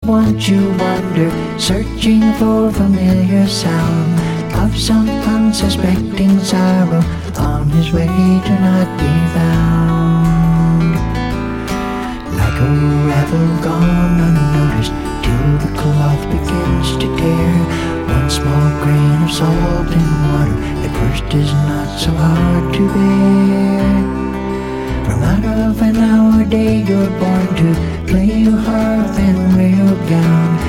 Once you wander, searching for familiar sound of some unsuspecting sorrow, on his way to not be found. Like a ravel gone unnoticed, till the cloth begins to tear. One small grain of salt in water at first is not so hard to bear. From out of an hour day you're born to play your harp and wear your gown.